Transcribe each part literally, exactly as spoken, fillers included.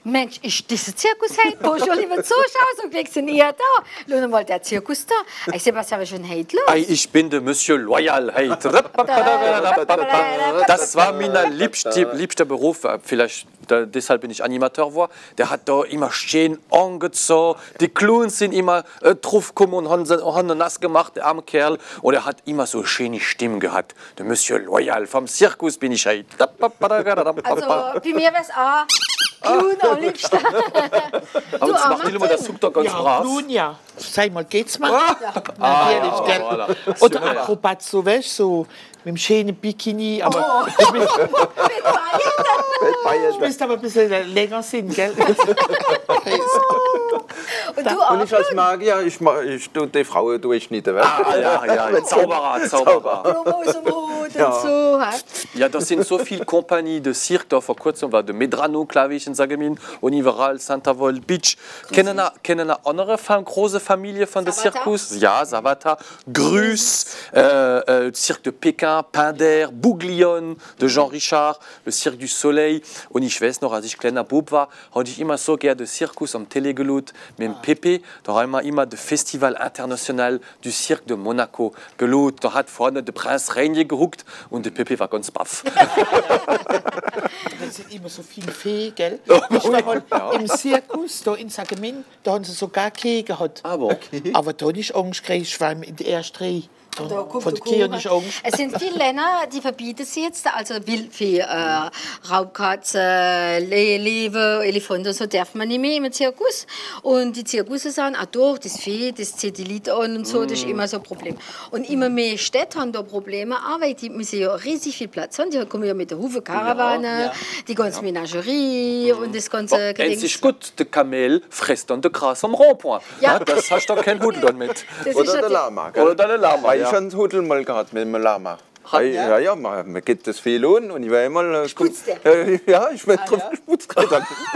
Mensch, ist dieser Zirkus heute? Wo schon lieber Zuschauer, so kriegst du nie da. Nun mal der Zirkus da. Ich sehe, was haben wir schon heute los? Ei, ich bin der Monsieur Loyal heute. Das war mein liebster, liebster Beruf. Vielleicht da, deshalb bin ich Animateur war. Der hat da immer schön angezogen. Die Clowns sind immer äh, draufgekommen und haben, haben nass gemacht, der arme Kerl. Und er hat immer so eine schöne Stimme gehabt. Der Monsieur Loyal vom Zirkus bin ich heute. Also, bei mir wäre es auch Clown am liebsten. Aber das macht immer, das sucht doch ganz ja, brav. Clown, ja. Sag mal, geht's mal? Ah, Natürlich, ja, gell? voilà. Oder Akrobat, so, weißt du, so mit dem schönen Bikini. Aber Oh. ich müsste aber ein bisschen länger sind, gell? Und du auch? Und ich als Magier, ich, ma- ich tue die Frauen durchschnitte. Ah, ja, ja, Zauberer, Zauberer. Promos im Hut Ja. und so. hä? Ja, das sind so viele Kompanien de Cirque, da vor kurzem war de Medrano, glaube ich, in Sagemin, und überall Santa Vol Beach. Kennen eine, kennen eine andere fam große Familie von der Savata? Zirkus? Ja, Savata, Grus, äh, äh, Cirque de Pékin, Pinder, Bouglione, de Jean Richard, le Cirque du Soleil. Und ich weiß noch, als ich kleiner Bub war, hatte ich immer so gerne den Zirkus am Tele gelut, mit dem Pepe. Da haben wir immer das Festival International du Cirque de Monaco gelut. Da hat vorne der Prinz Rainier gehuckt und der Pepe war ganz baff. Das sind immer so viele Feen, gell? Ich war halt im Zirkus, da in Sagemin, da haben sie sogar Käse gehabt. Aber Aber da nicht Angst gekriegt, ich war in der ersten Reihe. Da kommt Von der der Kirche Kuchen. nicht Angst. Es sind viele Länder, die verbieten sie jetzt. Also Wildvieh, äh, Raubkatze, Le Löwe, Elefanten, so darf man nicht mehr im Zirkus. Und die Zirkusse sagen, ah doch, das Vieh, das zieht die Lied an und so, das ist immer so ein Problem. Und immer mehr Städte haben da Probleme, aber die müssen ja riesig viel Platz haben. Die kommen ja mit der Hufe Karawane, Ja, ja. die ganze Menagerie und das ganze oh, Gedächtnis. ist gut, der Kamel frisst dann der Gras am Rondpoint. Ja. Ja, das hast du doch kein Hudel dann mit. Das ist Oder ja der die- Lama. Gell? Oder der Lama, Weil ja. ich einen Hudel mal gehabt mit dem Lama. Hey, ja, ja, man, man geht das viel an und ich war immer... Äh, Sputzt der? Äh, ja, ich bin drauf gesputzt. Du,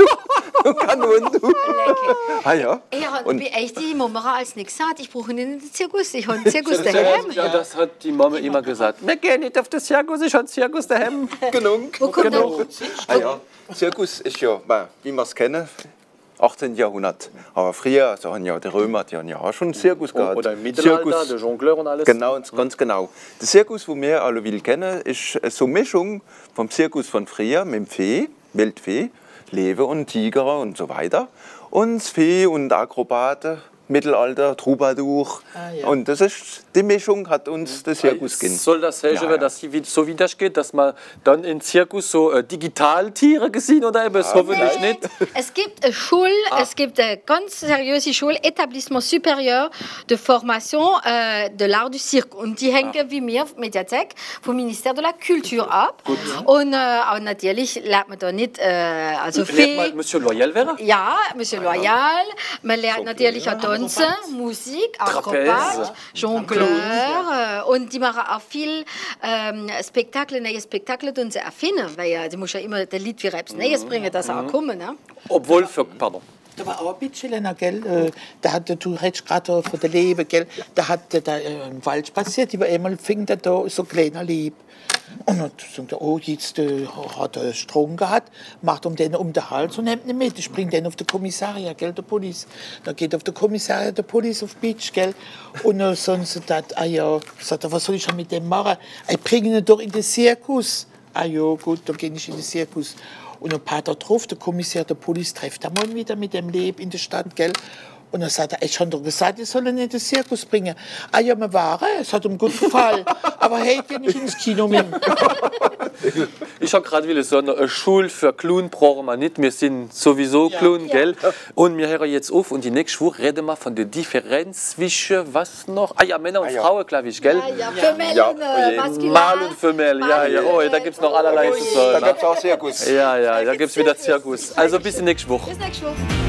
du kannst und du. Lecker. Ah ja. Ja, und Und- wie echt die Mama als nichts sagt, ich brauche nicht in den Zirkus, ich habe einen Zirkus daheim. Ja, das hat die Mama immer gesagt. Wir gehen nicht auf das Zirkus, ich habe einen Zirkus daheim. Genug. Wo kommt Genug. Ah, ja. Zirkus ist ja, wie wir es kennen, achtzehnten Jahrhundert. Aber früher, also haben ja die Römer, die haben ja auch schon einen Zirkus gehabt. Oder im Mittelalter, Zirkus, der Jongleur und alles. genau, ganz genau. Der Zirkus, den wir alle will kennen, ist so eine Mischung vom Zirkus von früher mit dem Vieh, Wildvieh, Löwe und Tiger und so weiter. Und das Vieh und Akrobate, Mittelalter, Troubadour. Ah, ja. Und das ist, die Mischung hat uns der Zirkus gegeben. Soll das helfen, Ja, ja. dass sie wie- so wie das geht, dass man dann im Zirkus so äh, Digitaltiere gesehen oder eben hoffentlich Nee, nicht? Es gibt eine Schule, es gibt eine ganz seriöse Schule, Établissement Supérieur de Formation äh, de l'Art du Cirque. Und die hängen wie mir, Mediathek, vom Ministère de la Culture ab. Und äh, auch natürlich lernt man da nicht, äh, also Lernt mal viel. Monsieur Loyal wäre? Ja, Monsieur Loyal. Man lernt natürlich auch Tanzen, Musik, Akrobat, Jongleur. äh, Und die machen auch viel ähm, Spektakel, neue Spektakel tun sie erfinden. Weil ja, die muss ja immer der Lied wie etwas Neues bringen, dass er auch kommen. Ne? Obwohl, für, pardon. Da war auch ein bisschen länger, gell? Äh, Da hat der, du redest gerade von der Lebe, gell? Da hat der da äh, im Wald spaziert, über einmal fing der da so ein kleiner Lieb. Und dann sagt er, oh, jetzt äh, hat er Strom gehabt, macht um den um den Hals und nimmt ihn mit. Springt dann auf den Kommissariat, gell, der Police. Dann geht auf den Kommissariat der Police auf die Beach, gell. Und dann sagen sie, dat, ah ja, sagt er, was soll ich denn mit dem machen? Ich bringe ihn doch in den Zirkus. Ah ja, gut, dann gehe ich in den Zirkus. Und ein paar Tage drauf, der Kommissar der Police trifft er mal wieder mit dem Leben in der Stadt, gell. Und dann sagt er, ich habe doch gesagt, ich soll ihn in den Zirkus bringen. Ah ja, wir waren, es hat ihm gut gefallen. Aber hey, ich gehe nicht ins Kino mit. Ich habe gerade wieder so eine Schule für Clown brauchen wir nicht. Wir sind sowieso Ja. Clown, gell? Und wir hören jetzt auf und die nächste Woche reden wir von der Differenz zwischen was noch? Ah ja, Männer und ja. Frauen, glaube ich, gell? Ja, ja, Femelle, Ja, äh, maskulin. Mal und Femelle, ja, ja. Oh, da gibt es noch allerlei zu Da sagen. gab es auch Zirkus. Ja, ja, da gibt es wieder Zirkus. Also bis nächste Woche. Bis nächste Woche.